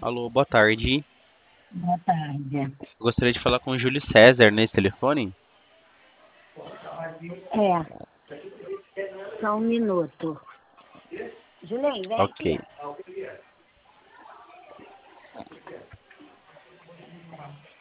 Alô, boa tarde. Boa tarde. Gostaria de falar com o Júlio César nesse telefone. É, só um minuto. Julinho, vem Ok. aqui.